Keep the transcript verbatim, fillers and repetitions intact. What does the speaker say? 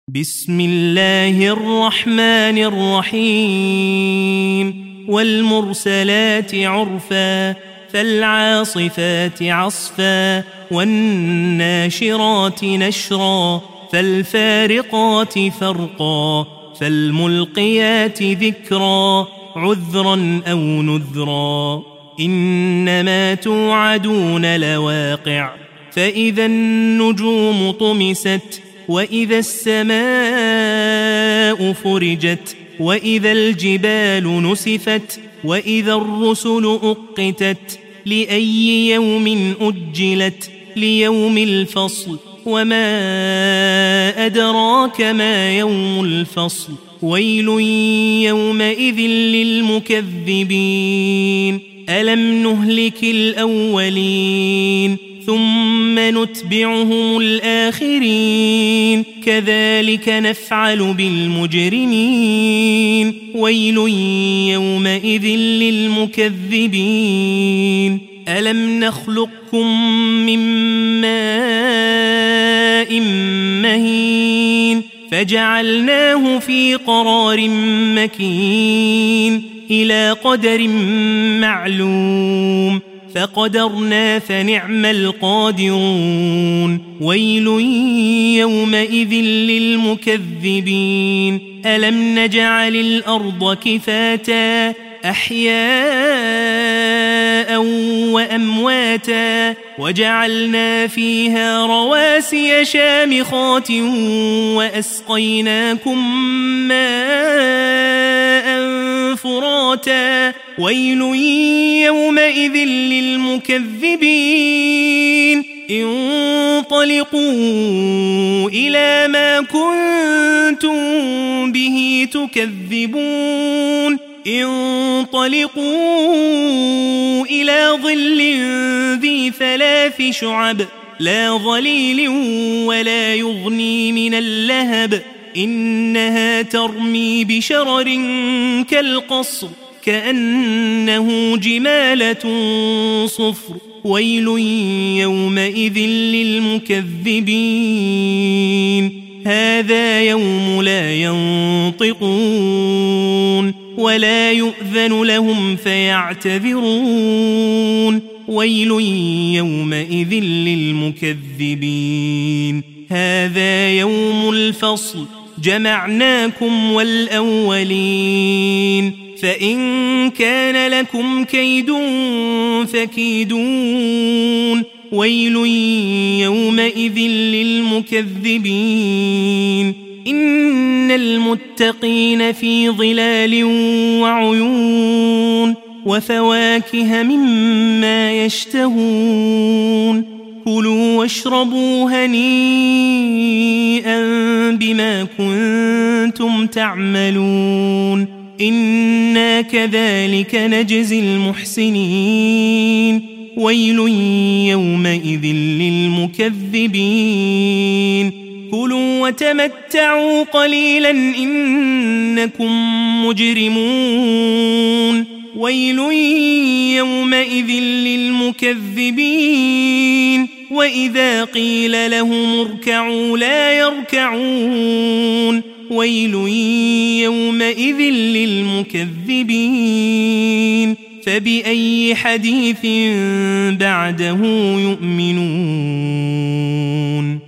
بسم الله الرحمن الرحيم والمرسلات عرفا فالعاصفات عصفا والناشرات نشرا فالفارقات فرقا فالملقيات ذكرا عذرا أو نذرا إنما توعدون لواقع فإذا النجوم طمست وإذا السماء فرجت وإذا الجبال نسفت وإذا الرسل أقتت لأي يوم أجلت ليوم الفصل وما أدراك ما يوم الفصل ويل يومئذ للمكذبين ألم نهلك الأولين ثم نتبعهم الآخرين كذلك نفعل بالمجرمين ويل يومئذ للمكذبين ألم نخلقكم من ماء مهين فجعلناه في قرار مكين إلى قدر معلوم فقدرنا فنعم القادرون ويل يومئذ للمكذبين ألم نجعل الأرض كفاتا أحياء وأمواتا وجعلنا فيها رواسي شامخات وأسقيناكم ماء فراتا ويل يومئذ للمكذبين انطلقوا إلى ما كنتم به تكذبون انطلقوا إلى ظل ذي ثلاث شعب لا ظليل ولا يغني من اللهب إنها ترمي بشرر كالقصر كأنه جمالة صفر ويل يومئذ للمكذبين هذا يوم لا ينطقون ولا يؤذن لهم فيعتذرون ويل يومئذ للمكذبين هذا يوم الفصل جمعناكم والأولين فإن كان لكم كيد فكيدون ويل يومئذ للمكذبين إن المتقين في ظلال وعيون وفواكه مما يشتهون كلوا واشربوا هنيئا بما كنتم تعملون إنا كذلك نجزي المحسنين ويل يومئذ للمكذبين كلوا وتمتعوا قليلا إنكم مجرمون ويل يومئذ للمكذبين وإذا قيل لهم اركعوا لا يركعون ويل يومئذ للمكذبين فبأي حديث بعده يؤمنون